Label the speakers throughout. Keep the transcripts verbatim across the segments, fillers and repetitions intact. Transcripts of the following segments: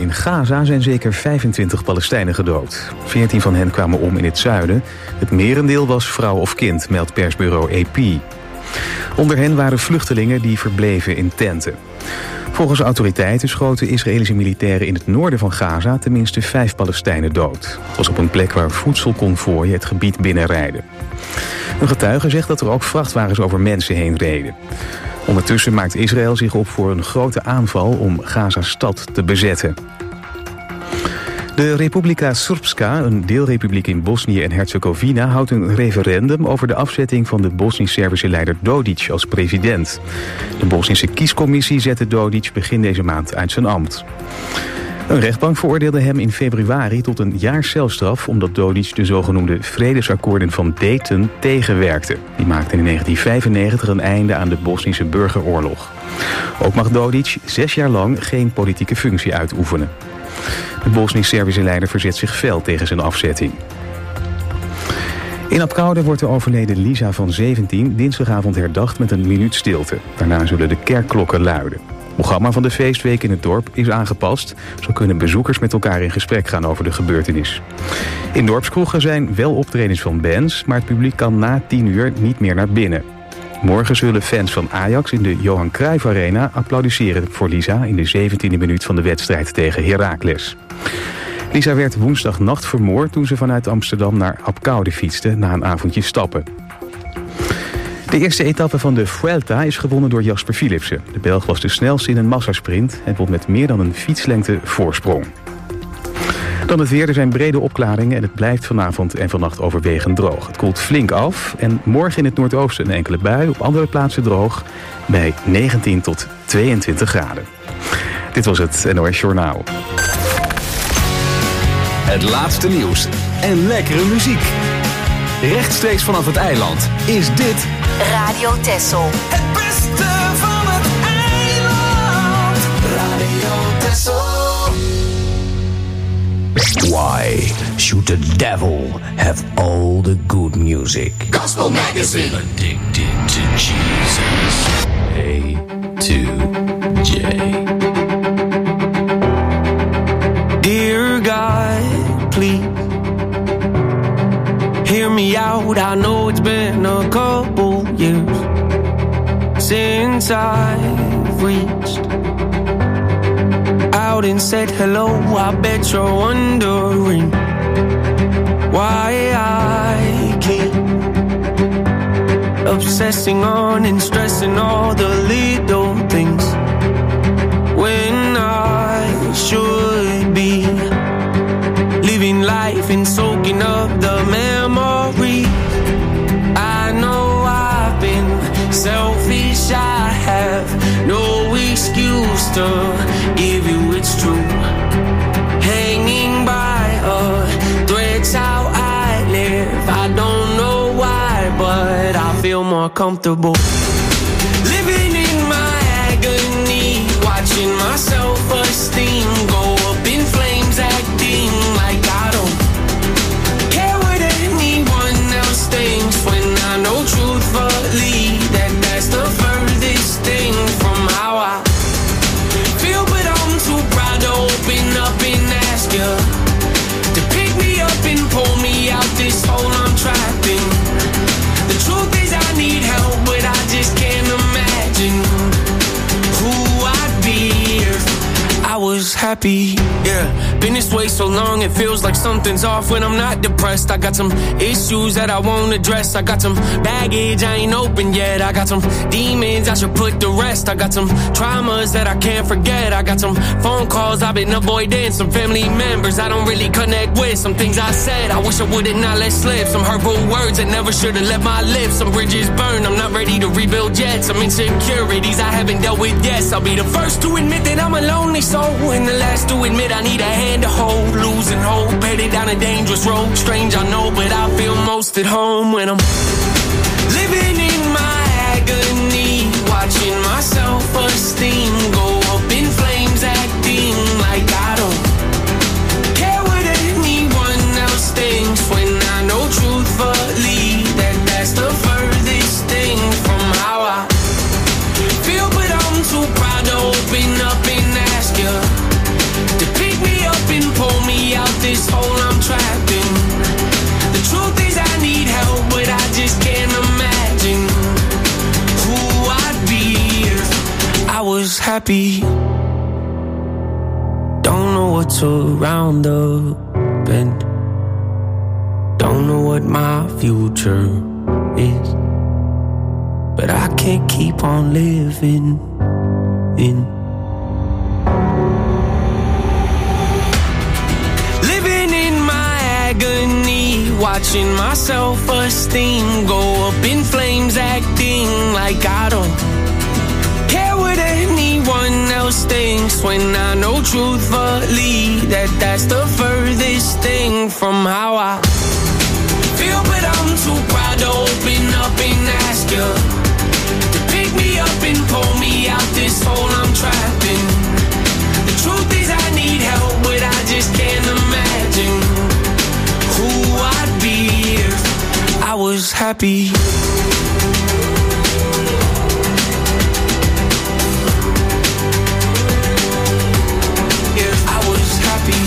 Speaker 1: In Gaza zijn zeker vijfentwintig Palestijnen gedood. veertien van hen kwamen om in het zuiden. Het merendeel was vrouw of kind, meldt persbureau A P. Onder hen waren vluchtelingen die verbleven in tenten. Volgens autoriteiten schoten Israëlische militairen in het noorden van Gaza tenminste vijf Palestijnen dood. Het was op een plek waar voedselconvooien het gebied binnenrijden. Een getuige zegt dat er ook vrachtwagens over mensen heen reden. Ondertussen maakt Israël zich op voor een grote aanval om Gaza-stad te bezetten. De Republika Srpska, een deelrepubliek in Bosnië en Herzegovina, houdt een referendum over de afzetting van de Bosnisch-Servische leider Dodic als president. De Bosnische kiescommissie zette Dodic begin deze maand uit zijn ambt. Een rechtbank veroordeelde hem in februari tot een jaar celstraf omdat Dodic de zogenoemde vredesakkoorden van Dayton tegenwerkte. Die maakten in negentien vijfennegentig een einde aan de Bosnische burgeroorlog. Ook mag Dodic zes jaar lang geen politieke functie uitoefenen. De Bosnisch-Servische leider verzet zich fel tegen zijn afzetting. In Apkoude wordt de overleden Lisa van zeventien dinsdagavond herdacht met een minuut stilte. Daarna zullen de kerkklokken luiden. Het programma van de feestweek in het dorp is aangepast. Zo kunnen bezoekers met elkaar in gesprek gaan over de gebeurtenis. In dorpskroegen zijn wel optredens van bands, maar het publiek kan na tien uur niet meer naar binnen. Morgen zullen fans van Ajax in de Johan Cruijff Arena applaudisseren voor Lisa in de zeventiende minuut van de wedstrijd tegen Heracles. Lisa werd woensdagnacht vermoord toen ze vanuit Amsterdam naar Apkoude fietste na een avondje stappen. De eerste etappe van de Vuelta is gewonnen door Jasper Philipsen. De Belg was de snelste in een massasprint en won met meer dan een fietslengte voorsprong. Dan het weer, er zijn brede opklaringen en het blijft vanavond en vannacht overwegend droog. Het koelt flink af en morgen in het noordoosten een enkele bui, op andere plaatsen droog, bij negentien tot tweeëntwintig graden. Dit was het N O S Journaal.
Speaker 2: Het laatste nieuws en lekkere muziek. Rechtstreeks vanaf het eiland is dit
Speaker 3: Radio Texel.
Speaker 4: Het beste van het eiland. Radio Texel.
Speaker 5: Why should the devil have all the good music?
Speaker 4: Gospel Magazine.
Speaker 5: Addicted to Jesus. A to J.
Speaker 6: Dear God, please hear me out. I know it's been a couple years since I've reached out and said hello. I bet you're wondering why I keep obsessing on and stressing all the little things when I should be living life and soaking up the memories. I know I've been selfish, I have no excuse to give you it's true. Hanging by a thread's how I live. I don't know why, but I feel more comfortable living in my agony, watching my self-esteem go up in flames, acting like I don't care what anyone else thinks, when I know truthfully that that's the furthest thing from how I feel. But I'm too proud to open up and ask you to pick me up and pull me out this hole I'm trapped in. The truth is I need help, but I just can't imagine who I'd be if I was happy. Yeah, been this way so long it feels like something's off when I'm not depressed. I got some issues that I won't address. I got some baggage I ain't open yet. I got some demons I should put to rest. I got some traumas that I can't forget. I got some phone calls I've been avoiding. Some family members I don't really connect with. Some things I said I wish I would've not let slip. Some hurtful words that never should've left my lips. Some bridges burned, I'm not ready to rebuild yet. Some insecurities I haven't dealt with yet. I'll be the first to admit that I'm a lonely soul, and the last to admit I need a hand to hold. Losing hope, headed down a dangerous road. Strange I know, but I feel most at home when I'm living in my agony, watching my self-esteem go up in flames, acting like I don't care what anyone else thinks, when I know truthfully that that's the furthest thing from how I feel. But I'm too proud to open up and ask you to pick happy. Don't know what's around the bend. Don't know what my future is. But I can't keep on living in. Living in my agony, watching my self-esteem go up in flames, acting like I don't care what anyone else thinks, when I know truthfully that that's the furthest thing from how I feel. But I'm too proud to open up and ask you to pick me up and pull me out this hole I'm trapped in. The truth is I need help, but I just can't imagine who I'd be if I was happy. If I was happy.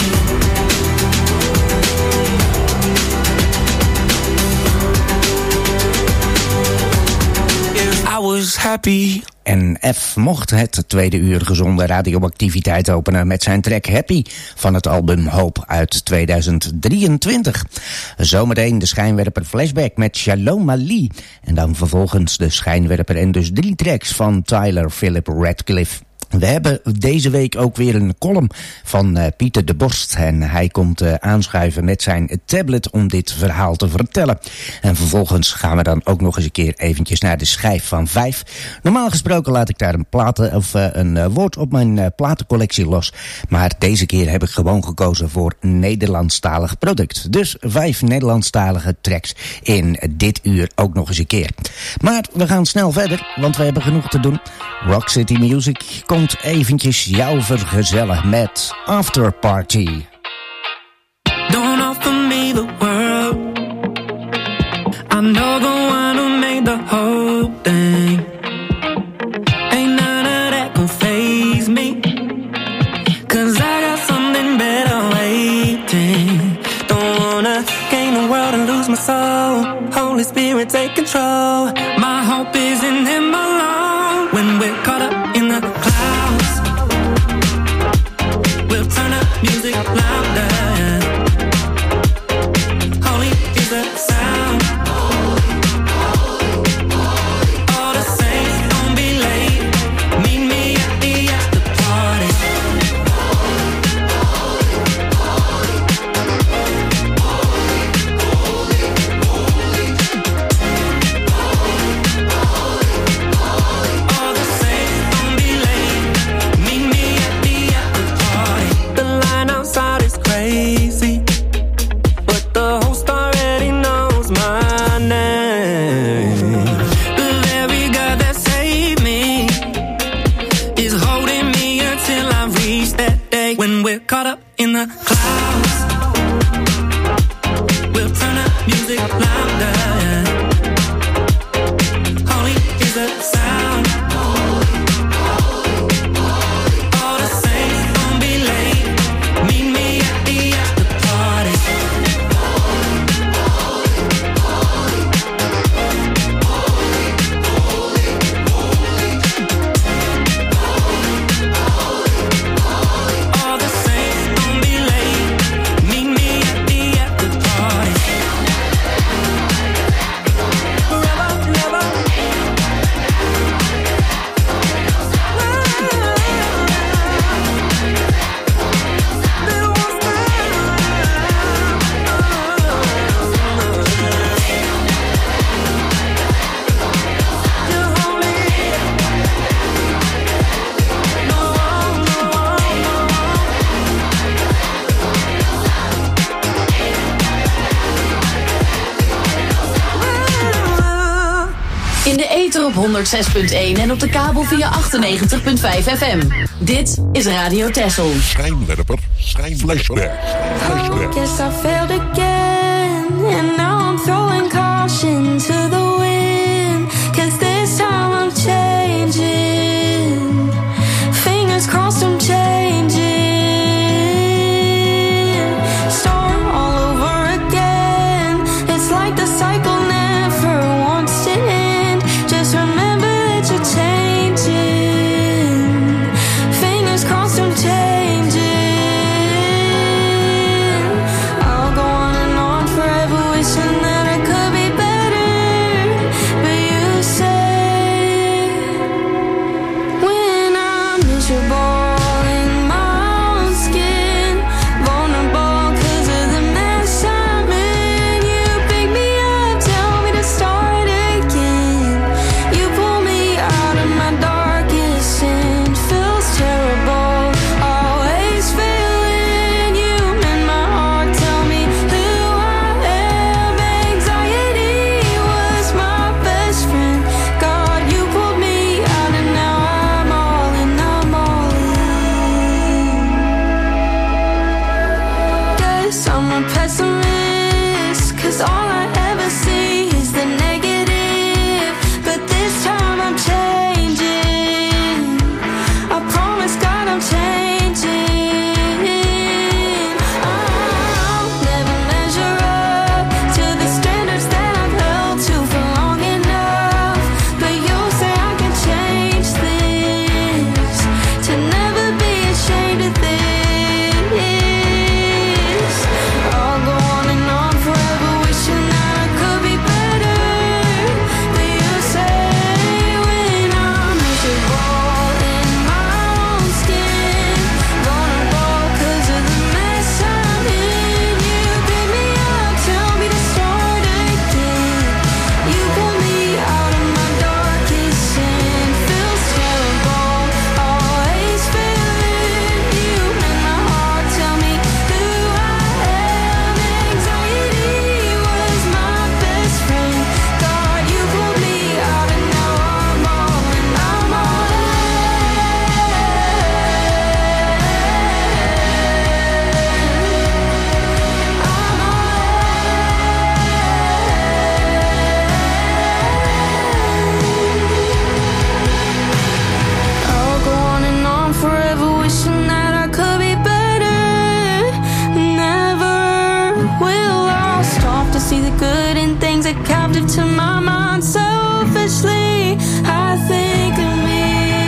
Speaker 6: If I was happy.
Speaker 7: En F mocht het tweede uur gezonde radioactiviteit openen met zijn track Happy van het album Hope uit tweeduizend drieëntwintig. Zometeen de schijnwerper Flashback met Shalom Ali. En dan vervolgens de schijnwerper en dus drie tracks van Tyler Philip Radcliffe. We hebben deze week ook weer een column van uh, Pieter de Borst. En hij komt uh, aanschuiven met zijn tablet om dit verhaal te vertellen. En vervolgens gaan we dan ook nog eens een keer eventjes naar de schijf van vijf. Normaal gesproken laat ik daar een, platen, of, uh, een uh, woord op mijn uh, platencollectie los. Maar deze keer heb ik gewoon gekozen voor Nederlandstalig product. Dus vijf Nederlandstalige tracks in dit uur ook nog eens een keer. Maar we gaan snel verder, want we hebben genoeg te doen. Rock City Music komt eventjes jou vergezellen met After Party.
Speaker 6: Don't offer me the world. I know the one who made the whole thing. Ain't none of that gon' faze me, 'cause I got something better waiting. Don't wanna gain the world and lose my soul. Holy Spirit, take control. My hope is in Him alone. When we're caught up in the clouds, we'll turn up music louder. Holy is the sound. All the saints, don't be late. Meet me at the after party. All the saints, don't be late. Meet me at the after party. The line outside is crazy, but the host already knows my name. The very God that saved me is holding me until I reach that day. When we're caught up in the clouds, we'll turn up music louder. Holy is the sound. All the saints, don't be late. Meet me at the after party. All the saints, don't be late. Meet me at the after party. Forever, never.
Speaker 3: In de ether op honderd zes punt één en op de kabel via achtennegentig komma vijf F M. Dit is Radio Texel.
Speaker 8: Schijnwerper, schijnflashback, flashback.
Speaker 9: Guess I failed again, and now I'm throwing caution to the wind, 'cause this time I'm changing. Fingers crossed I'm changing. Start all over again. It's like the cycle never wants to end. Just remember that you're changing. a pessimist, 'cause all I ever see is the negative. But this time I'm changing. I promise God I'm changing. I'll never measure up to the standards that I've held to for long enough. But you'll say I can change this, to never be ashamed of this. I'll go on and on forever wishing that I could be better. But you say when I'm miserable in my own skin, vulnerable 'cause of the mess I'm in, you pick me up, tell me to start again. You pull me out of my darkest sin. Feels terrible, always failing. You in my heart, tell me who I am. Anxiety was my best friend. God, you pulled me out and now I'm all in. I'm all in. I'm all in. I'll go on and on forever wishing that I could be better. Never will I stop to see the good in things that captive to my mind. Selfishly, I think of me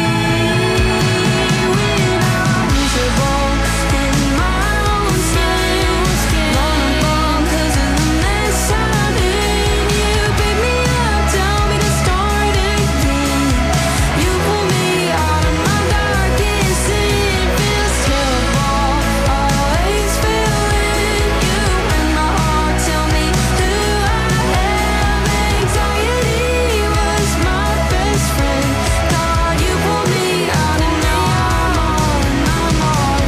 Speaker 9: when I'm miserable in my own skin. Vulnerable 'cause of the mess I'm in. You pick me up, tell me to start again. You pull me out of my darkest sin. Feels terrible, always failing. You in my heart, tell me who I am. Anxiety was my best friend. God, you pulled me out and now I'm all in. I'm all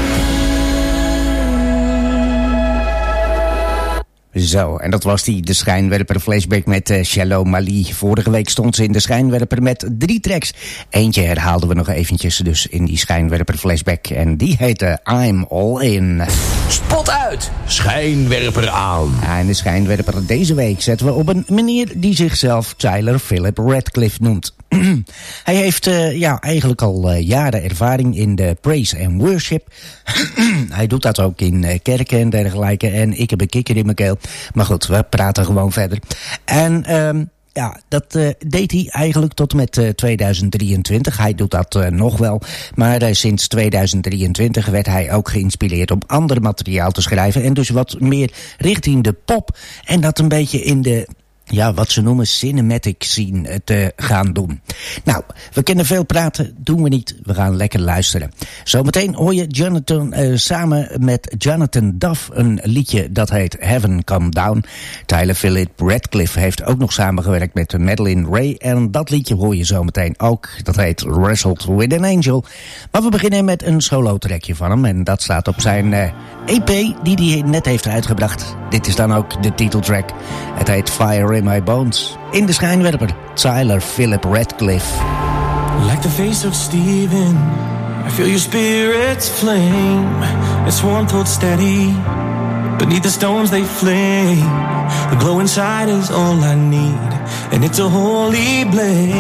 Speaker 9: in.
Speaker 7: Zo, en dat was die, de Schijnwerper flashback met uh, Shalom Mali. Vorige week stond ze in de Schijnwerper met drie tracks. Eentje herhaalden we nog eventjes dus in die Schijnwerper flashback. En die heette I'm All In.
Speaker 5: Spot uit, schijnwerper aan.
Speaker 7: Ja, en de Schijnwerper deze week zetten we op een meneer die zichzelf Tyler Philip Radcliffe noemt. Hij heeft uh, ja, eigenlijk al uh, jaren ervaring in de praise and worship. Hij doet dat ook in uh, kerken en dergelijke. En ik heb een kikker in mijn keel. Maar goed, we praten gewoon verder. En um, ja, dat uh, deed hij eigenlijk tot en met uh, tweeduizend drieëntwintig. Hij doet dat uh, nog wel. Maar uh, sinds tweeduizend drieëntwintig werd hij ook geïnspireerd om ander materiaal te schrijven. En dus wat meer richting de pop. En dat een beetje in de... ja, wat ze noemen cinematic scene te gaan doen. Nou, we kunnen veel praten, doen we niet. We gaan lekker luisteren. Zometeen hoor je Jonathan uh, samen met Jonathan Duff een liedje dat heet Heaven Come Down. Tyler Philip Radcliffe heeft ook nog samengewerkt met Madeline Ray. En dat liedje hoor je zometeen ook. Dat heet Wrestled with an Angel. Maar we beginnen met een solo trackje van hem. En dat staat op zijn uh, E P die hij net heeft uitgebracht. Dit is dan ook de titeltrack. Het heet Fire in My Bones. In de Schijnwerper, Tyler Philip Radcliffe.
Speaker 6: Like the face of Stephen, I feel your spirit's flame. Its warmth holds steady. Beneath the stones they flame. The glow inside is all I need, and it's a holy blaze.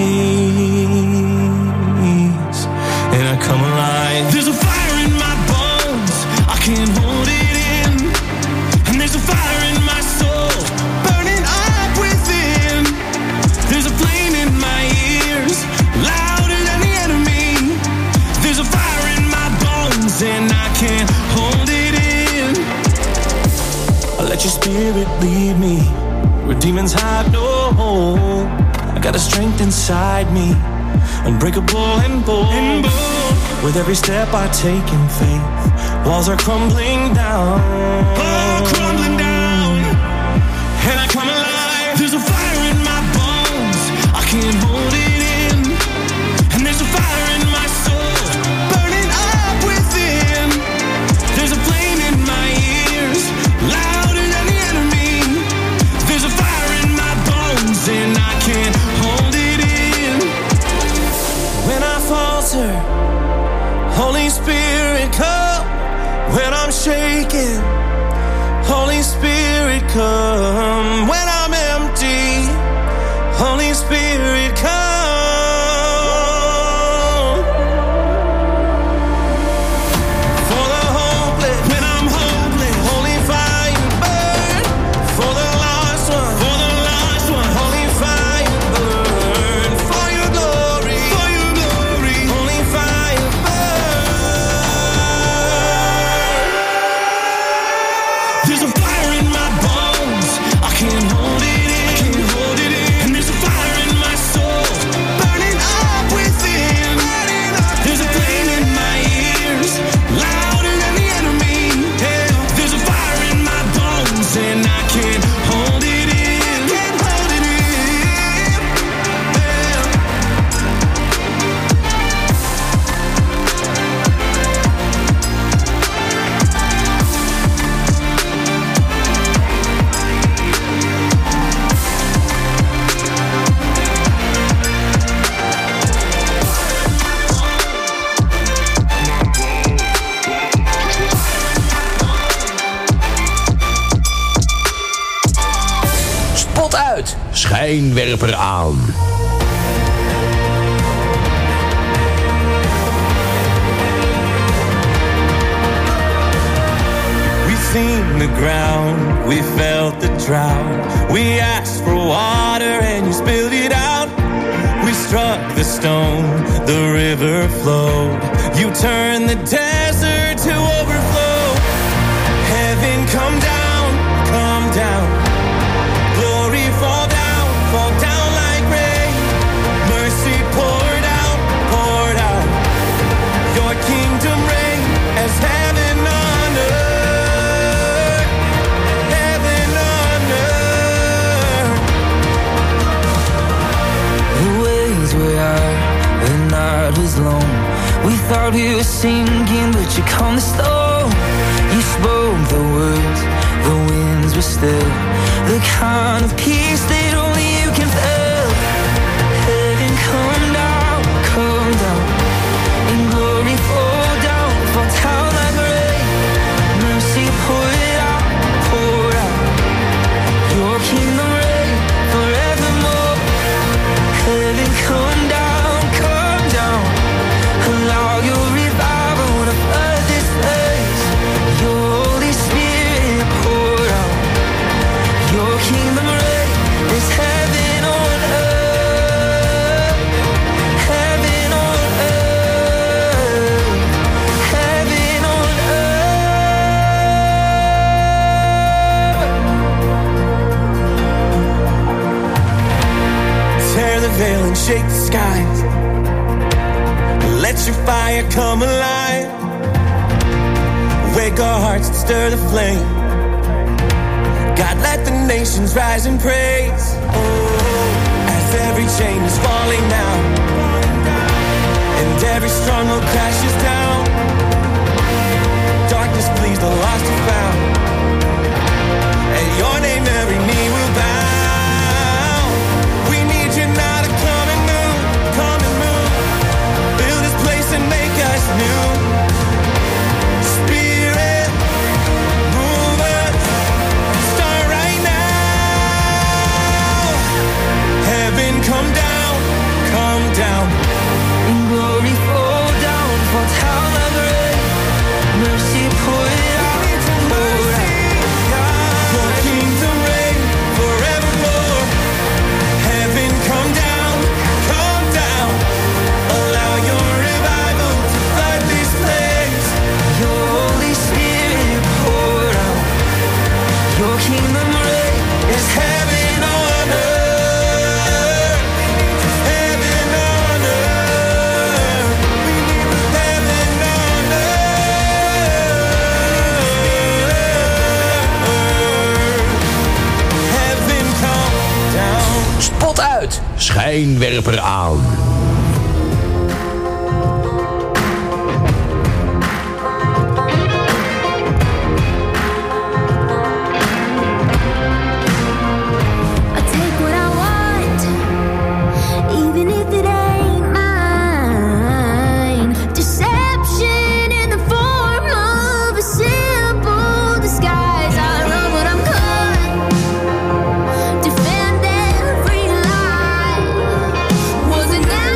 Speaker 6: And I come alive. There's a fire in my bones, I can't hold it in. And there's a fire in my soul, burning up within. There's a flame in my ears, louder than the enemy. There's a fire in my bones, and I can't hold it in. I'll let your spirit lead me where demons have no hold. I got a strength inside me, unbreakable and bold. and bold. With every step I take in faith, walls are crumbling down. Oh, crumbling down. And I come alive. There's a fire in my bones, I can't hold it in. And there's a fire in my soul, burning up within. There's a flame in my ears, louder than the enemy. There's a fire in my bones, and I can't hold it in. When I falter, Holy Spirit come. When I'm shaking, Holy Spirit
Speaker 5: schijnwerper aan.
Speaker 6: Seen the ground, we felt the drought. We asked for water and you spilled it out. We struck the stone, the river flowed. You turned the desert to overflow. Heaven come down, come down. Glory fall down, fall down like rain. Mercy poured out, poured out. Your kingdom reign as heaven on earth.
Speaker 10: The night was long. We thought we were sinking, but you calmed the storm. You spoke the words, the winds were still. The kind of peace that only you can feel. Heaven come down, come down. And glory fall down, fall down like rain. Mercy pour it out, pour out. Your kingdom reign forevermore. Heaven come down, come down. Allow your revival to flood this place. Your Holy Spirit pour out. Your kingdom reign is heaven on earth. Heaven on earth. Heaven on earth. Tear the veil and shake the skies. Let your fire come alive. Wake our hearts and stir the flame. God, let the nations rise and praise. Oh, as every chain is falling now, and every stronghold crashes down. Darkness flees, the lost are found. At your name every knee will bow. We need you now to come and move, come and move. Fill this place and make us new. Spirit, move us. Start right now. Heaven come down, come down. And glory fall down, fall down like rain. Mercy pour it out, pour out. Your kingdom reign forevermore. Heaven come down, come down. Allow your revival to flood this place. Your Holy Spirit pour out. Your kingdom reign is heaven on earth. Heaven on earth. Heaven on earth. Heaven come down.
Speaker 5: Spot uit, schijnwerper aan.
Speaker 9: I take what I want, even if it ain't mine. Deception in the form of a simple disguise. I run when I'm caught, defend every lie. Wasn't that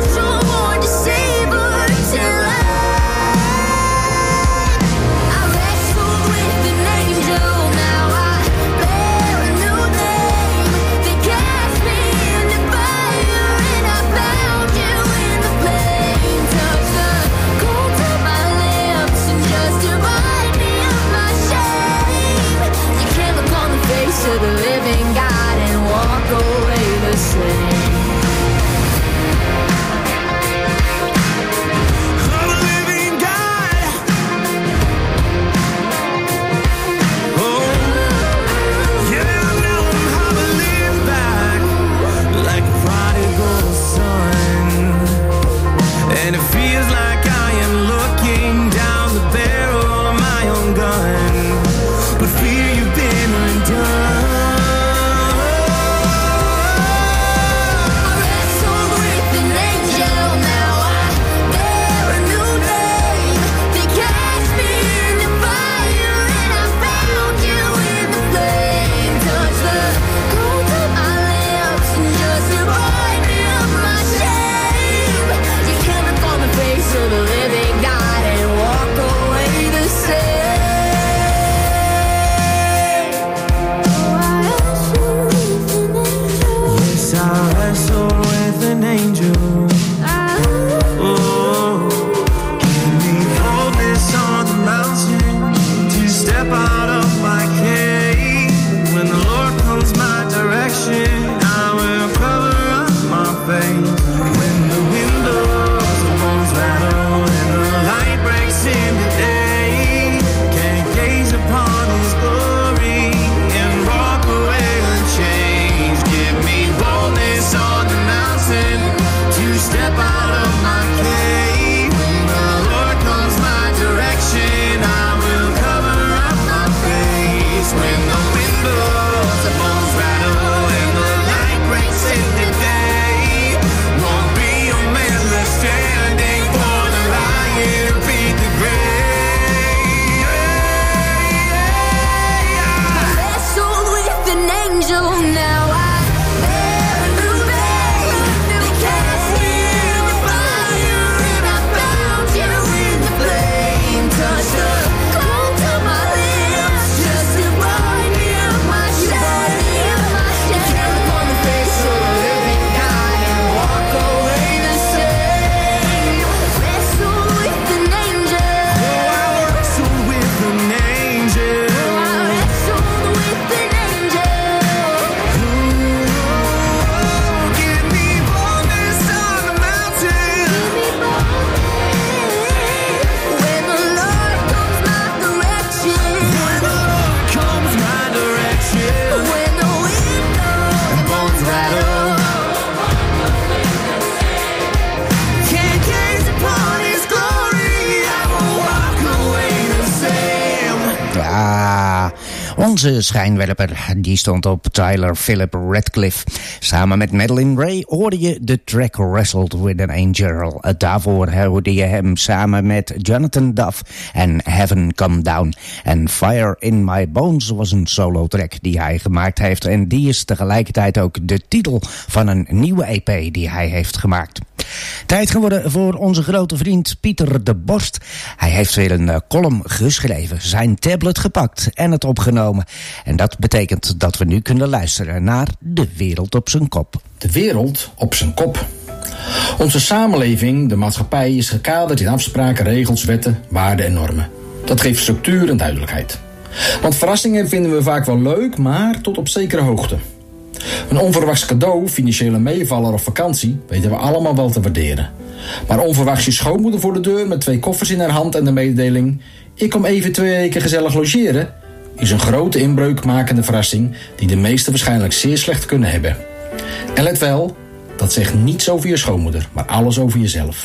Speaker 7: Ja, onze schijnwerper die stond op Tyler Philip Radcliffe. Samen met Madeline Ray hoorde je de track Wrestled with an Angel. Daarvoor hoorde je hem samen met Jonathan Duff en Heaven Come Down. En Fire in My Bones was een solo track die hij gemaakt heeft. En die is tegelijkertijd ook de titel van een nieuwe E P die hij heeft gemaakt. Tijd geworden voor onze grote vriend Pieter de Borst. Hij heeft weer een uh, column geschreven, zijn tablet gepakt en het opgenomen. En dat betekent dat we nu kunnen luisteren naar De Wereld op zijn kop.
Speaker 11: De wereld op zijn kop. Onze samenleving, de maatschappij, is gekaderd in afspraken, regels, wetten, waarden en normen. Dat geeft structuur en duidelijkheid. Want verrassingen vinden we vaak wel leuk, maar tot op zekere hoogte. Een onverwachts cadeau, financiële meevaller of vakantie weten we allemaal wel te waarderen. Maar onverwachts je schoonmoeder voor de deur met twee koffers in haar hand en de mededeling: ik kom even twee weken gezellig logeren, is een grote inbreukmakende verrassing die de meesten waarschijnlijk zeer slecht kunnen hebben. En let wel, dat zegt niets over je schoonmoeder, maar alles over jezelf.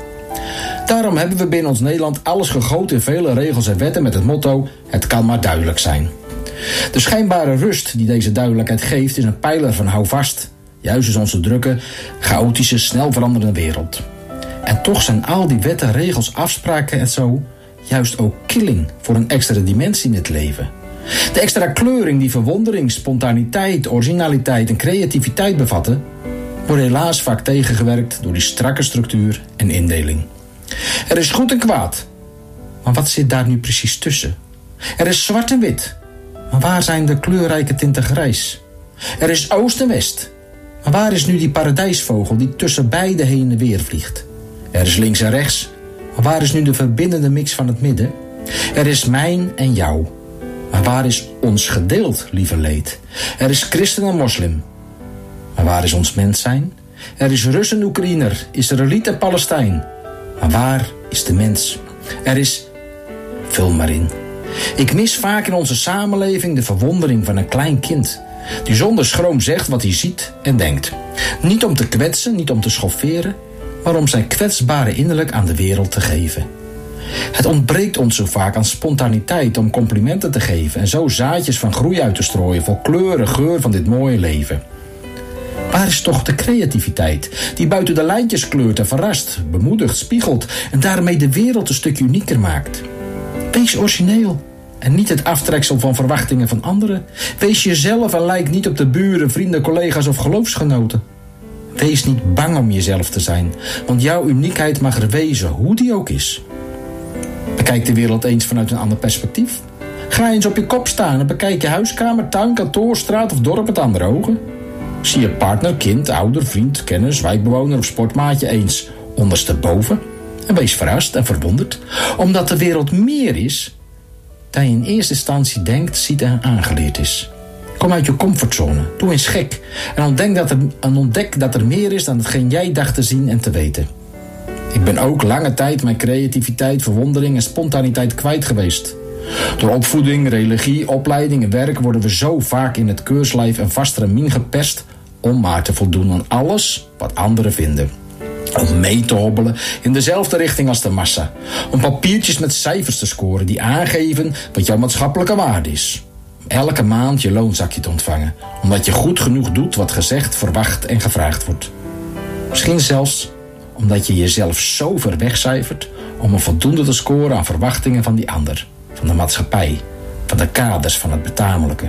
Speaker 11: Daarom hebben we binnen ons Nederland alles gegoten in vele regels en wetten met het motto: het kan maar duidelijk zijn. De schijnbare rust die deze duidelijkheid geeft is een pijler van hou vast, juist in onze drukke, chaotische, snel veranderende wereld. En toch zijn al die wetten, regels, afspraken en zo juist ook killing voor een extra dimensie in het leven. De extra kleuring die verwondering, spontaniteit, originaliteit en creativiteit bevatten, wordt helaas vaak tegengewerkt door die strakke structuur en indeling. Er is goed en kwaad, maar wat zit daar nu precies tussen? Er is zwart en wit, maar waar zijn de kleurrijke tinten grijs? Er is oost en west, maar waar is nu die paradijsvogel die tussen beide heen en weer vliegt? Er is links en rechts, maar waar is nu de verbindende mix van het midden? Er is mijn en jou, maar waar is ons gedeeld, lieve leed? Er is christen en moslim, maar waar is ons mens zijn? Er is Rus en Oekraïner, Israëliet en Palestijn, maar waar is de mens? Er is... Vul maar in. Ik mis vaak in onze samenleving de verwondering van een klein kind die zonder schroom zegt wat hij ziet en denkt. Niet om te kwetsen, niet om te schofferen, maar om zijn kwetsbare innerlijk aan de wereld te geven. Het ontbreekt ons zo vaak aan spontaniteit om complimenten te geven en zo zaadjes van groei uit te strooien vol kleur en geur van dit mooie leven. Waar is toch de creativiteit die buiten de lijntjes kleurt en verrast, bemoedigt, spiegelt en daarmee de wereld een stukje unieker maakt? Wees origineel en niet het aftreksel van verwachtingen van anderen. Wees jezelf en lijk niet op de buren, vrienden, collega's of geloofsgenoten. Wees niet bang om jezelf te zijn, want jouw uniekheid mag er wezen, hoe die ook is. Bekijk de wereld eens vanuit een ander perspectief. Ga eens op je kop staan en bekijk je huiskamer, tuin, kantoor, straat of dorp met andere ogen. Zie je partner, kind, ouder, vriend, kennis, wijkbewoner of sportmaatje eens ondersteboven. En wees verrast en verwonderd, omdat de wereld meer is dan je in eerste instantie denkt, ziet en aangeleerd is. Kom uit je comfortzone, doe eens gek en ontdek dat er, en ontdek dat er meer is dan hetgeen jij dacht te zien en te weten. Ik ben ook lange tijd mijn creativiteit, verwondering en spontaniteit kwijt geweest. Door opvoeding, religie, opleiding en werk worden we zo vaak in het keurslijf en vast remien gepest om maar te voldoen aan alles wat anderen vinden. Om mee te hobbelen in dezelfde richting als de massa. Om papiertjes met cijfers te scoren die aangeven wat jouw maatschappelijke waarde is. Om elke maand je loonzakje te ontvangen. Omdat je goed genoeg doet wat gezegd, verwacht en gevraagd wordt. Misschien zelfs omdat je jezelf zo ver wegcijfert om een voldoende te scoren aan verwachtingen van die ander. Van de maatschappij. Van de kaders van het betamelijke.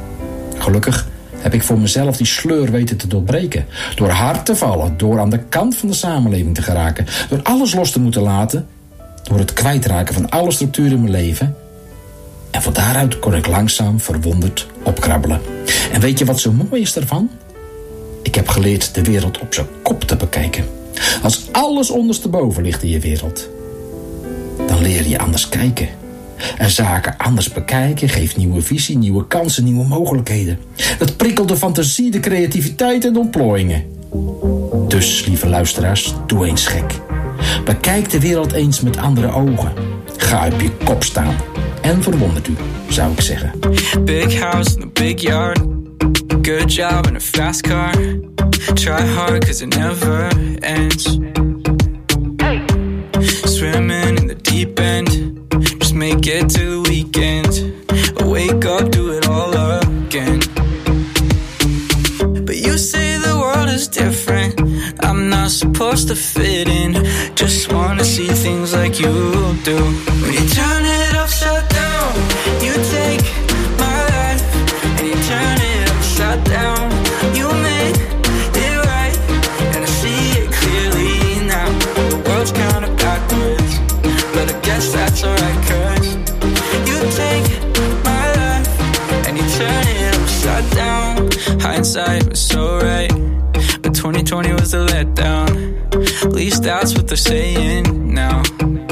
Speaker 11: Gelukkig heb ik voor mezelf die sleur weten te doorbreken. Door hard te vallen, door aan de kant van de samenleving te geraken. Door alles los te moeten laten. Door het kwijtraken van alle structuren in mijn leven. En van daaruit kon ik langzaam verwonderd opkrabbelen. En weet je wat zo mooi is daarvan? Ik heb geleerd de wereld op zijn kop te bekijken. Als alles ondersteboven ligt in je wereld, dan leer je anders kijken. En zaken anders bekijken geeft nieuwe visie, nieuwe kansen, nieuwe mogelijkheden. Het prikkelt de fantasie, de creativiteit en de ontplooiingen. Dus, lieve luisteraars, doe eens gek. Bekijk de wereld eens met andere ogen. Ga op je kop staan en verwondert u, zou ik zeggen.
Speaker 6: Big house in a big yard. Good job in a fast car. Try hard cause it never ends. Swimming in the deep end. Just make it to the weekend. hindsight was so right, but twenty twenty was the letdown. At least that's what they're saying now.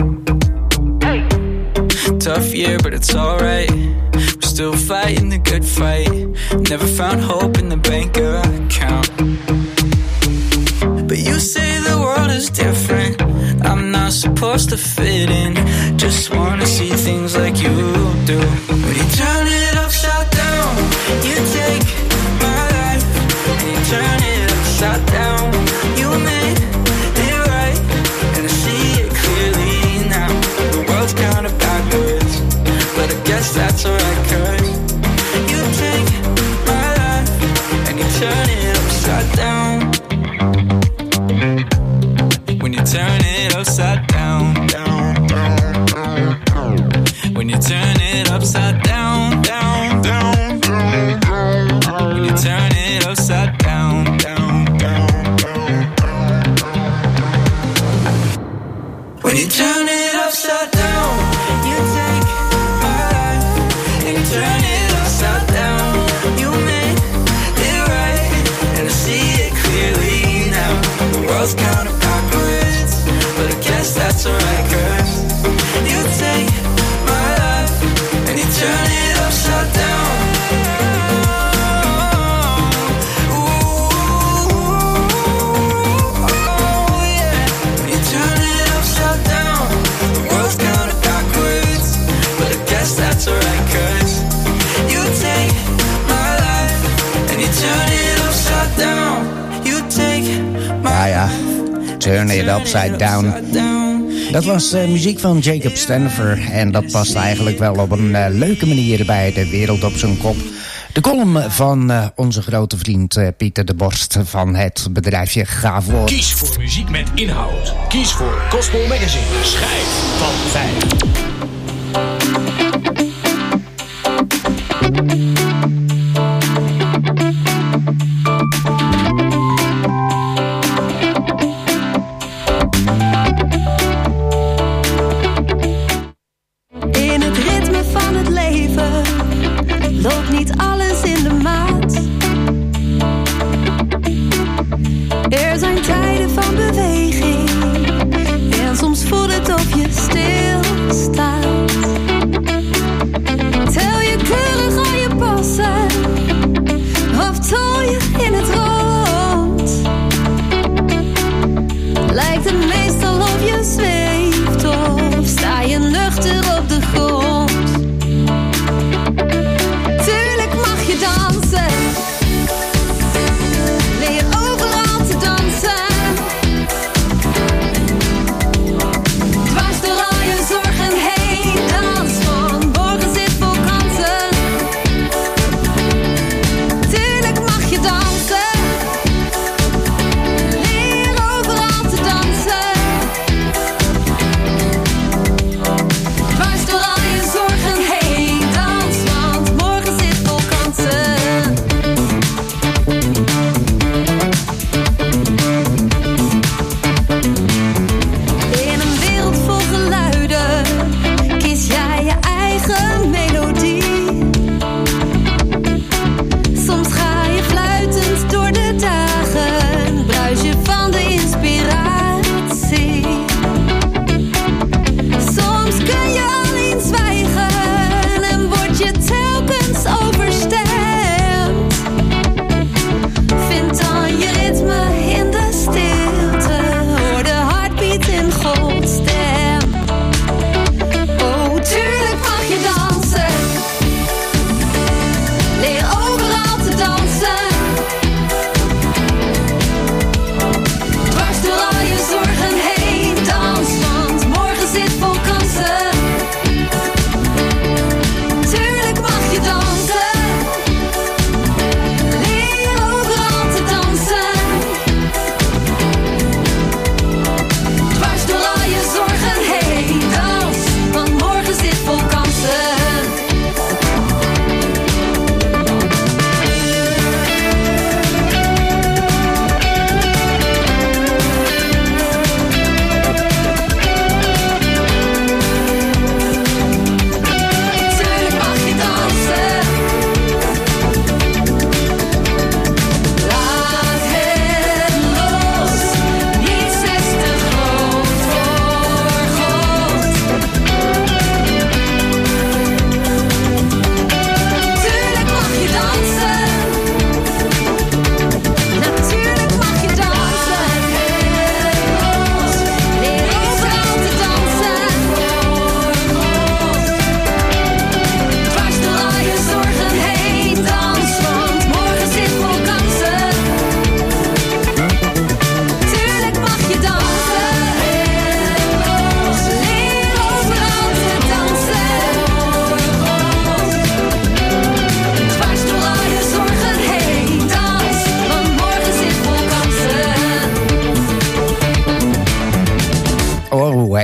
Speaker 6: Tough year, but it's alright. We're still fighting the good fight. Never found hope in the bank account. But you say the world is different. I'm not supposed to fit in. Just wanna see things like you do. When you turn it upside down, you take my life and you turn it upside down. You made it right, and I see it clearly now. The world's kinda backwards, but I guess that's alright, 'cause you take my life and you turn it upside down. When you turn it upside down, down, down, down. When you turn it upside down, down, down, down. When you turn it upside down, down, down, down. When you turn it upside down, you take my life and you turn it upside down. You made it right, and I see it clearly now. The world's kind of backwards, but I guess that's alright, 'cause you take my life and you turn it upside down. Ooh, oh yeah. When you turn it upside down, the world's kinda backwards, but I guess that's alright, 'cause you take my life and you turn it upside down. You take my
Speaker 7: Ja, ja. Turn It Upside Down. Dat was uh, muziek van Jacob Stanfer. En dat past eigenlijk wel op een uh, leuke manier bij De Wereld op zijn kop. De column van uh, onze grote vriend uh, Pieter de Borst van het bedrijfje Gavoor.
Speaker 5: Kies voor muziek met inhoud. Kies voor Gospel Magazine. Schijf van vijf.
Speaker 9: In het ritme van het leven loopt niet alles in de maat. Er zijn tijden van beweging en soms voelt het of je stilstaat. Tel je keurig al je pas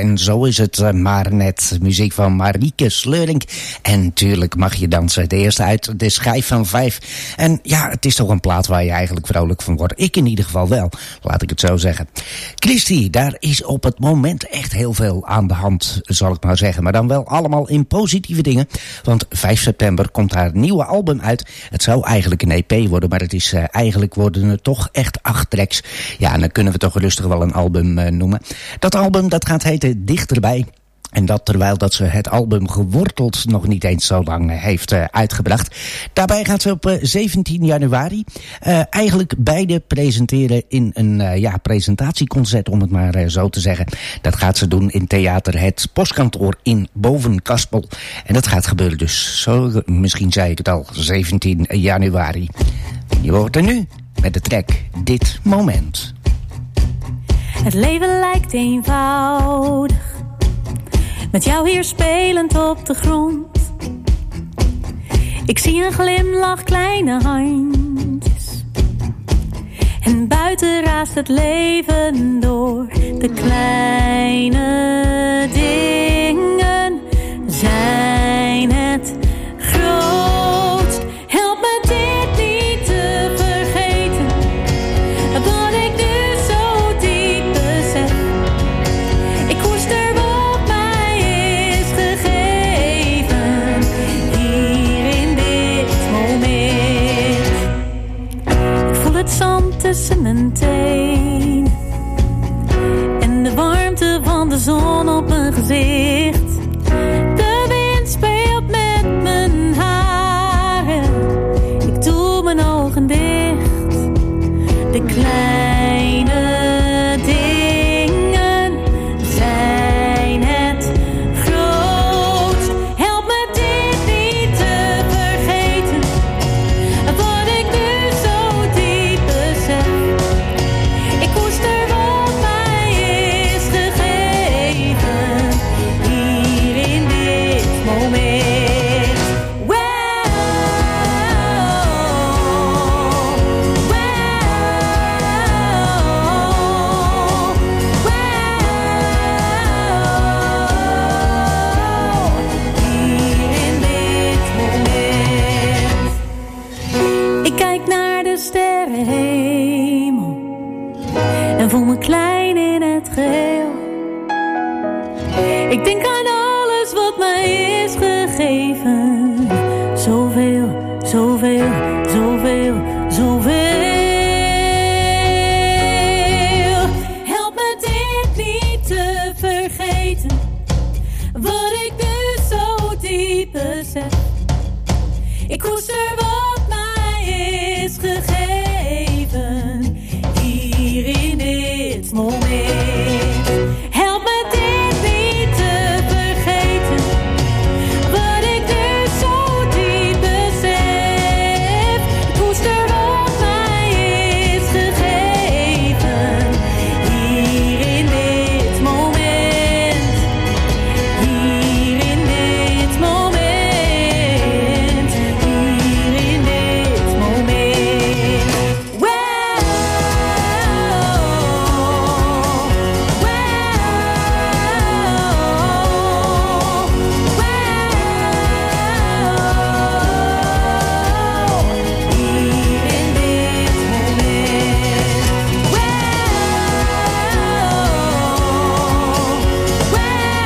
Speaker 7: en zo is het uh, maar net. Muziek van Marieke Sleuring. En tuurlijk mag je dansen. De eerste uit de schijf van vijf. En ja, het is toch een plaat waar je eigenlijk vrolijk van wordt. Ik in ieder geval wel, laat ik het zo zeggen. Christy, daar is op het moment echt heel veel aan de hand, zal ik maar zeggen. Maar dan wel allemaal in positieve dingen. Want vijf september komt haar nieuwe album uit. Het zou eigenlijk een E P worden, maar het is uh, eigenlijk worden het toch echt acht tracks. Ja, en dan kunnen we toch rustig wel een album uh, noemen. Dat album dat gaat heten Dichterbij. En dat terwijl dat ze het album Geworteld nog niet eens zo lang heeft uh, uitgebracht. Daarbij gaat ze op uh, zeventien januari uh, eigenlijk beide presenteren in een uh, ja, presentatieconcert, om het maar uh, zo te zeggen. Dat gaat ze doen in Theater Het Postkantoor in Bovenkaspel. En dat gaat gebeuren dus, zo, misschien zei ik het al, zeventien januari. Je hoort er nu met de track Dit Moment.
Speaker 12: Het leven lijkt eenvoudig, met jou hier spelend op de grond. Ik zie een glimlach, kleine handjes. En buiten raast het leven door. De kleine dingen zijn het grootst. Help me dit niet te vergeten, wat ik nu zo diep besef. Ik koester wat mij is gegeven, hier in dit moment. Ik voel het zand tussen mijn tenen en de warmte van de zon op mijn gezicht. De wind speelt met mijn haren, ik doe mijn ogen dicht. De kleine dingen zijn het grootst. Help me dit niet te vergeten, wat ik nu zo diep besef. Ik koester wat mij is gegeven, hier in dit moment. Wow, wow, wow, hier in dit moment. Ik kijk naar de sterrenhemel en voel me klein in het geheel. Ik denk aan alles wat mij is gegeven. Zoveel, zoveel, zoveel, zoveel. Help me dit niet te vergeten, wat ik nu zo diep besef. Ik koester wat mij is gegeven, hier in dit moment. Help me dit niet te vergeten, wat ik nu zo diep besef. Ik koester wat mij is gegeven, hier in dit moment. Hier in dit moment. Hier in dit moment. Wow, wow, wow. Hier in dit moment. Wow, wow,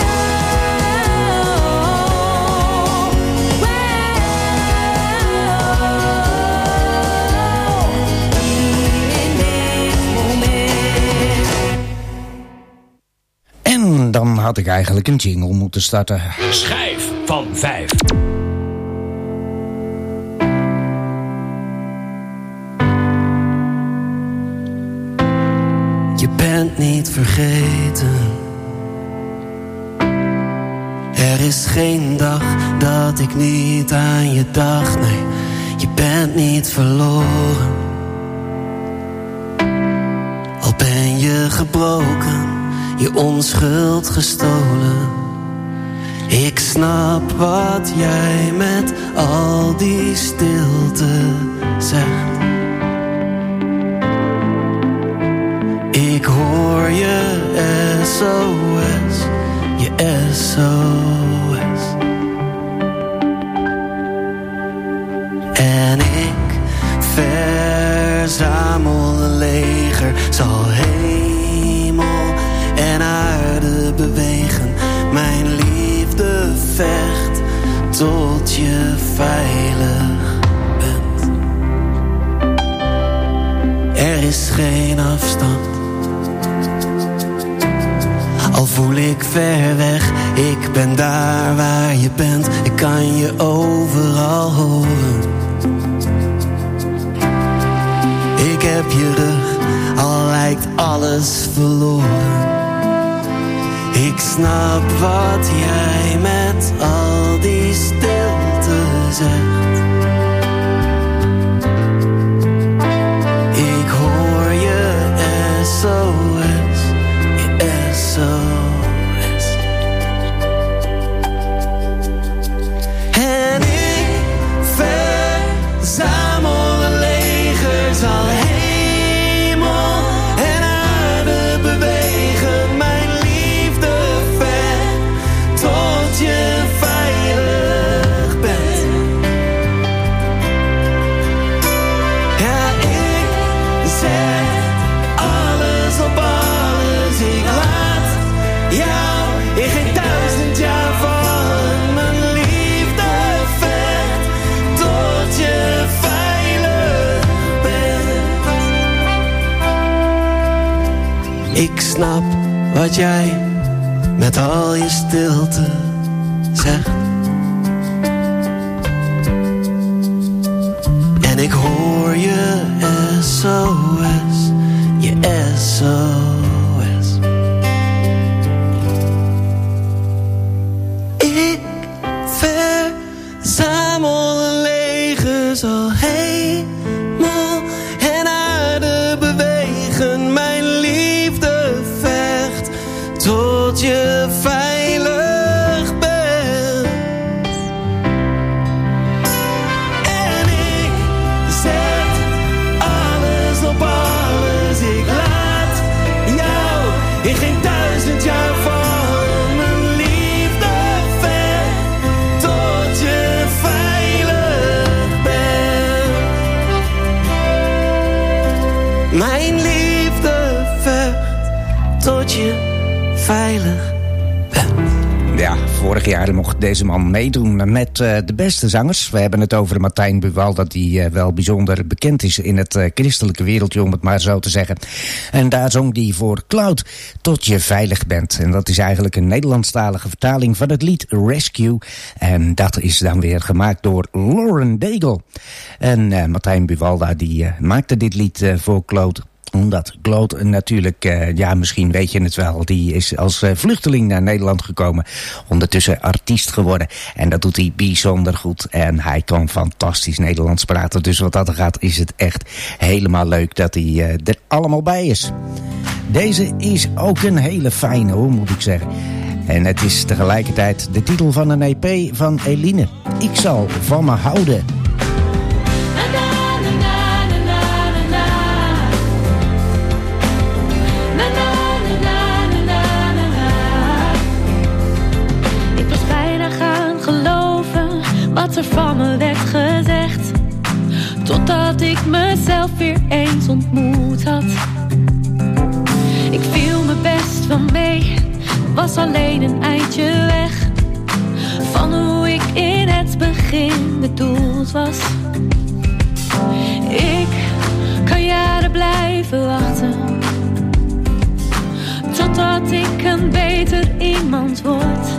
Speaker 7: En dan had ik eigenlijk een jingle moeten starten.
Speaker 5: Schijf van vijf.
Speaker 13: Je bent niet vergeten. Er is geen dag dat ik niet aan je dacht. Nee, je bent niet verloren. Al ben je gebroken, je onschuld gestolen. Ik snap wat jij met al die stilte zegt. Ik hoor je S O S je S O S. En ik verzamel een leger, zal hemel en aarde bewegen. Mijn liefde vecht tot je veilig bent. Er is geen afstand, al voel ik ver weg. Ik ben daar waar je bent, ik kan je overal horen. Ik heb je rug, al lijkt alles verloren. Ik snap wat jij met al die stilte zegt. Ik hoor je S O S, je S O S. En ik verzamel een leger, zal hemel en aarde bewegen. Mijn liefde ver tot je veilig bent. Ja, ik zet alles op alles. Ik laat jou in geen duizend jaar vallen. Mijn liefde ver tot je veilig bent. Ik snap wat jij met al je stilte zegt. En ik hoor je S O S, je S O S. Ik verzamel een leger, zal hemel en aarde bewegen. Mijn liefde vecht tot je veilig bent. En ik zet alles op alles. Ik laat jou in geen duizend jaar vallen. Mijn liefde vecht tot je veilig bent. Mijn liefde vecht tot je veilig bent.
Speaker 7: Ja, vorig jaar mocht deze man meedoen met uh, de beste zangers. We hebben het over Martijn Buwalda, die uh, wel bijzonder bekend is in het uh, christelijke wereldje, om het maar zo te zeggen. En daar zong hij voor Cloud tot je veilig bent. En dat is eigenlijk een Nederlandstalige vertaling van het lied Rescue. En dat is dan weer gemaakt door Lauren Daigle. En uh, Martijn Buwalda die uh, maakte dit lied uh, voor Cloud. Omdat Claude natuurlijk, uh, ja misschien weet je het wel, die is als uh, vluchteling naar Nederland gekomen. Ondertussen artiest geworden. En dat doet hij bijzonder goed. En hij kan fantastisch Nederlands praten. Dus wat dat er gaat is het echt helemaal leuk dat hij uh, er allemaal bij is. Deze is ook een hele fijne, hoor, moet ik zeggen. En het is tegelijkertijd de titel van een E P van Eline. Ik zal van me houden.
Speaker 12: Wat er van me werd gezegd, totdat ik mezelf weer eens ontmoet had. Ik viel me best wel mee, was alleen een eindje weg van hoe ik in het begin bedoeld was. Ik kan jaren blijven wachten, totdat ik een beter iemand word.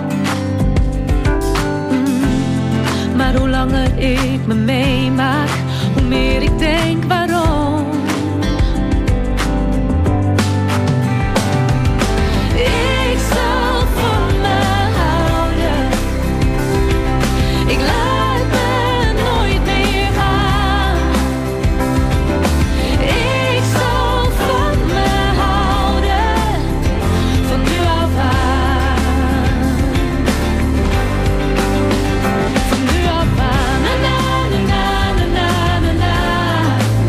Speaker 12: Maar hoe langer ik me meemaak, hoe meer ik denk waarom. Ik zal van me houden. Ik laat me nooit meer gaan. Ik zal van me houden, van nu af aan. Van nu af aan. Na na na na na na na.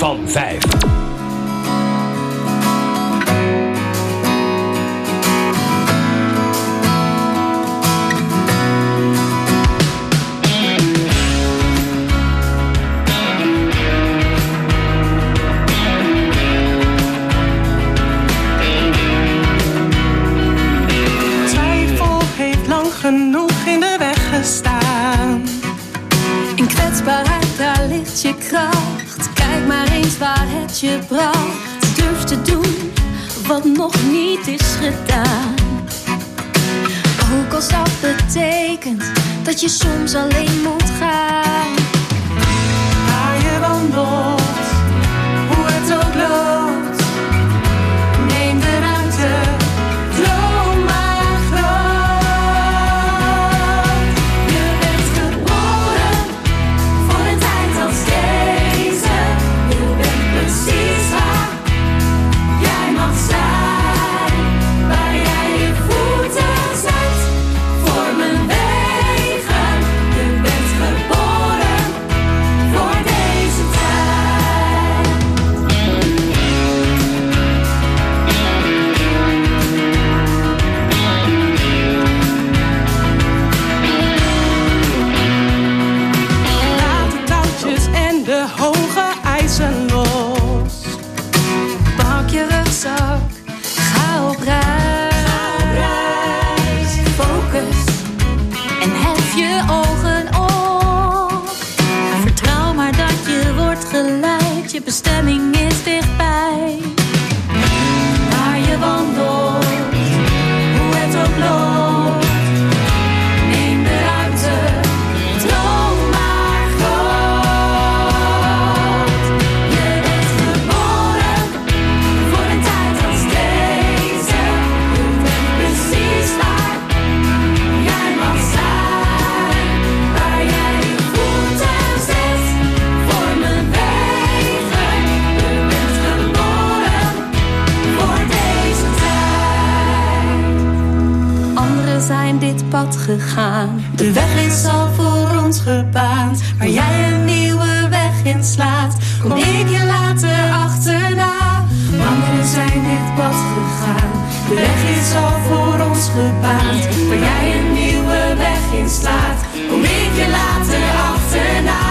Speaker 5: van vijf.
Speaker 14: Genoeg in de weg gestaan.
Speaker 12: In kwetsbaarheid, daar ligt je kracht. Kijk maar eens waar het je bracht. Durf te doen wat nog niet is gedaan. Ook als dat betekent dat je soms alleen moet gaan.
Speaker 14: Waar je wandelt, hoe het ook loopt. Neem de ruimte.
Speaker 12: Ga op reis, focus en hef je ogen op. Vertrouw maar dat je wordt geleid, je bestemming is dichtbij. Waar je wandelt, hoe het ook loopt. Neem de ruimte, droom maar groot. Je bent geboren voor een tijd als deze. Je bent precies waar jij mag zijn. Waar jij je voeten zet, vormen wegen. Je bent geboren voor deze tijd. Anderen zijn dit pad gegaan. De weg is al voor ons gebaand. Waar jij een nieuwe weg inslaat, kom ik je later achterna. Anderen zijn dit pad gegaan. De weg is al voor ons gebaand. Waar jij een nieuwe weg inslaat, kom ik je later achterna.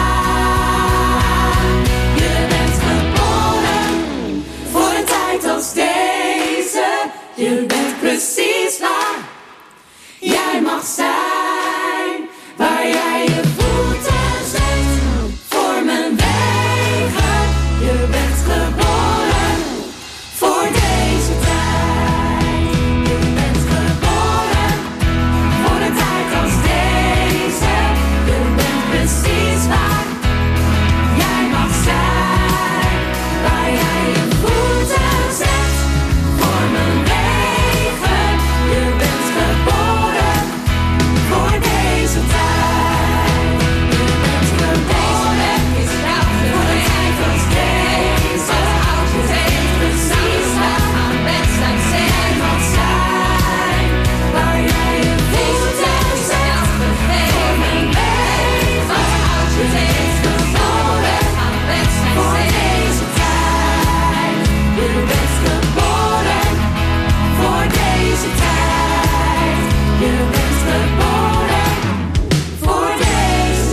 Speaker 12: Je bent geboren voor een tijd als deze. Je bent precies waar jij mag zijn. Waar jij je voeten zet, vormen wegen. Je bent geboren voor deze tijd. Je bent geboren voor een tijd als deze. Je bent precies waar jij mag zijn. Waar jij je voeten zet, vormen wegen. Je bent geboren voor deze tijd. Je bent geboren is voor een tijd als deze. Je weet precies waar aan wedstrijd zijn mag zijn. Waar jij je voeten zet, vormen wegen. Je weet geboren aan wedstrijd voor deze tijd. Je bent geboren voor deze tijd. Je bent geboren voor deze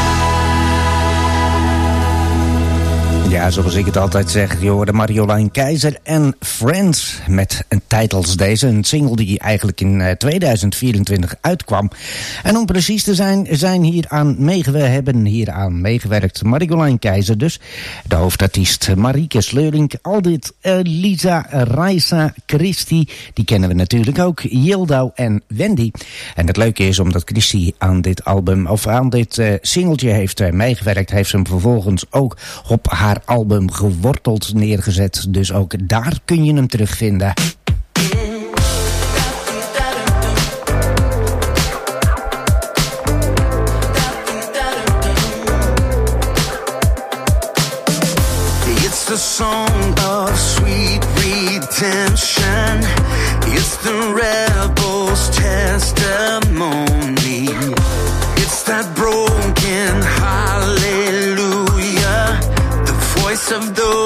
Speaker 12: tijd.
Speaker 7: Ja, zoals ik het altijd zeg, je hoorde Marjolein Keizer en Friends met een titel als deze. Een single die eigenlijk in uh, tweeduizend vierentwintig uitkwam. En om precies te zijn, zijn hier aan meegewe- hebben hier aan meegewerkt Marjolein Keizer dus. De hoofdartiest Marieke Sleurink, Aldit, uh, Lisa, Raisa, Christy, die kennen we natuurlijk ook, Yildau en Wendy. En het leuke is, omdat Christy aan dit album, of aan dit uh, singeltje heeft uh, meegewerkt, heeft ze hem vervolgens ook op haar album Geworteld neergezet. Dus ook daar kun je hem terugvinden.
Speaker 15: It's the song of sweet redemption. It's the rebel's testimony. It's that broken hallelujah, the voice of those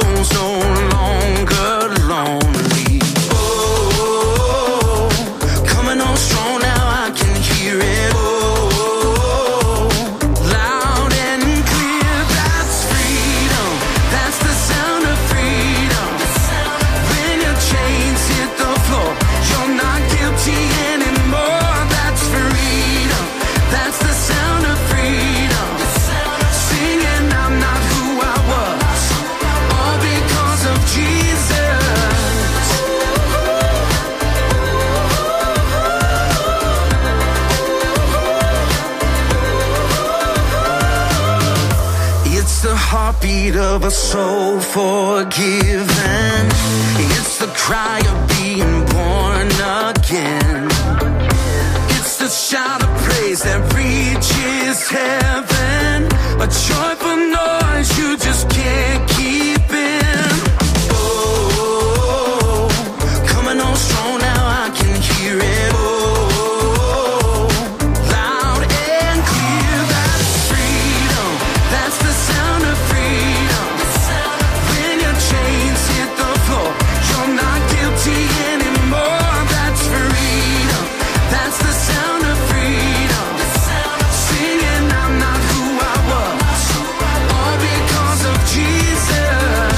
Speaker 15: heartbeat of a soul forgiven. It's the cry of being born again. It's the shout of praise that reaches heaven. A joyful noise you just can't keep in. Oh, coming on strong now, I can hear it. Oh, loud and clear, that's freedom. That's the sound of freedom. When your chains hit the floor, you're not guilty anymore. That's freedom. That's the sound of freedom. Singing I'm not who I was, all because of Jesus.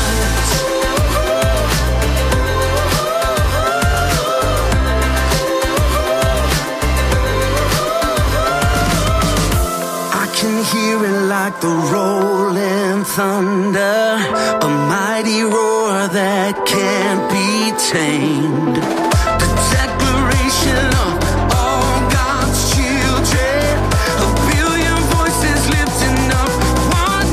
Speaker 15: I can hear it like the rolling thunder, a mighty roar that can't be tamed. The declaration of all God's children, a billion voices lifting up one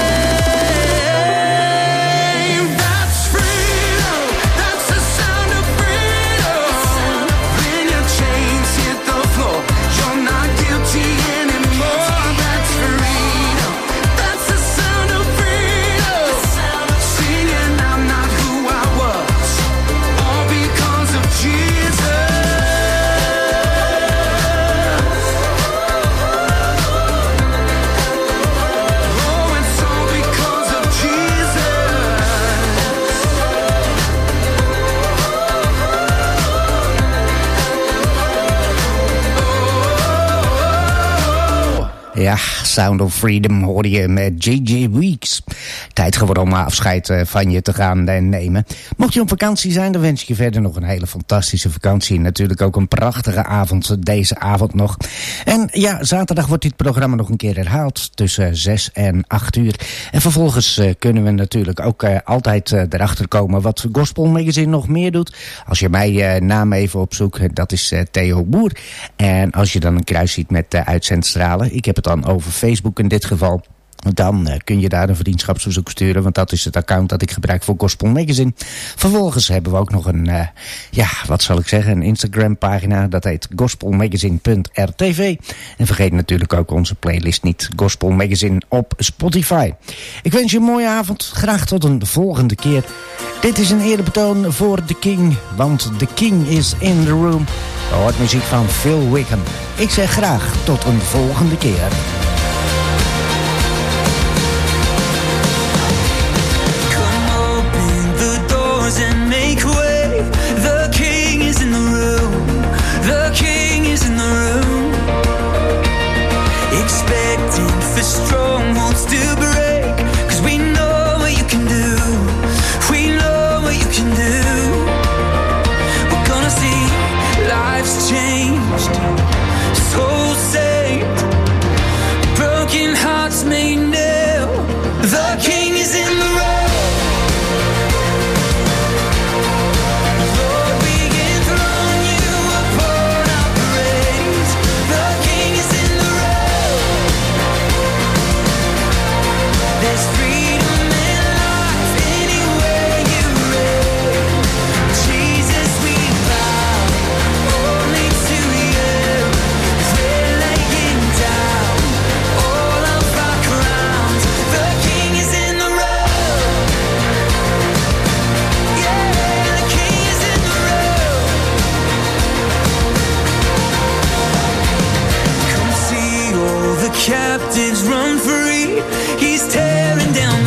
Speaker 15: name. That's freedom. That's the sound of freedom. When your chains hit the floor, you're not guilty anymore. That's freedom. That's the sound of freedom. Singing I'm not who I was, all because of Jesus. Oh, it's all because of Jesus.
Speaker 7: Ja, Sound of Freedom hoorde je met J J Weeks. Tijd geworden om afscheid van je te gaan nemen. Mocht je op vakantie zijn, dan wens ik je verder nog een hele fantastische vakantie. En natuurlijk ook een prachtige avond, deze avond nog. En ja, zaterdag wordt dit programma nog een keer herhaald tussen zes en acht uur. En vervolgens uh, kunnen we natuurlijk ook uh, altijd uh, erachter komen wat Gospel Magazine nog meer doet. Als je mijn uh, naam even opzoekt, dat is uh, Theo Boer. En als je dan een kruis ziet met uh, uitzendstralen, ik heb het dan over Facebook in dit geval, dan uh, kun je daar een vriendschapsverzoek sturen, want dat is het account dat ik gebruik voor Gospel Magazine. Vervolgens hebben we ook nog een, uh, ja, wat zal ik zeggen, een Instagram pagina, dat heet gospelmagazine punt r t v. En vergeet natuurlijk ook onze playlist niet, Gospel Magazine op Spotify. Ik wens je een mooie avond, graag tot een volgende keer. Dit is een eerbetoon voor The King, want The King is in the room. Je hoort muziek van Phil Wickham. Ik zeg graag tot een volgende keer.
Speaker 10: And make way. The King is in the room. The King is in the room. Expecting for strongholds to break, 'cause we know what you can do. We know what you can do. We're gonna see lives changed, souls saved, broken hearts made new. The King is in the room. Captives run free. He's tearing down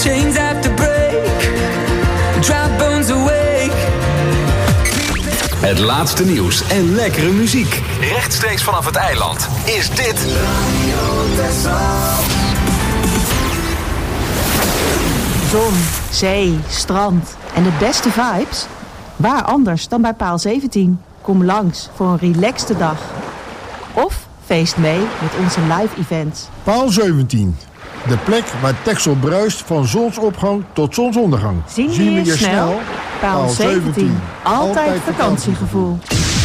Speaker 10: chains have to break, dry bones awake.
Speaker 2: Het laatste nieuws en lekkere muziek. Rechtstreeks vanaf het eiland is dit
Speaker 16: Zon, zee, strand en de beste vibes? Waar anders dan bij Paal zeventien? Kom langs voor een relaxte dag. Of feest mee met onze live events.
Speaker 17: Paal zeventien. De plek waar Texel bruist van zonsopgang tot zonsondergang.
Speaker 16: Zien we je snel? Paal zeventien. Altijd vakantiegevoel.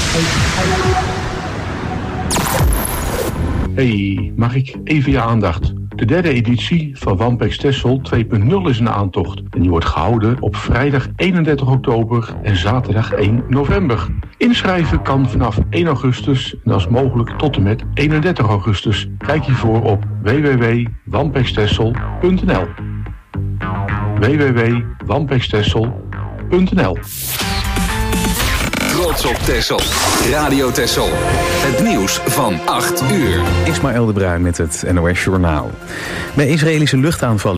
Speaker 18: Hey, mag ik even je aandacht? De derde editie van Wampex Texel twee punt nul is in aantocht. En die wordt gehouden op vrijdag eenendertig oktober en zaterdag één november. Inschrijven kan vanaf één augustus en dat is mogelijk tot en met eenendertig augustus. Kijk hiervoor op w w w punt wampex texel punt n l w w w punt wampex texel punt n l.
Speaker 2: Trots op Texel. Radio Texel. Het nieuws van acht uur.
Speaker 1: Ismaël de Bruin met het N O S Journaal. Bij Israëlische luchtaanvallen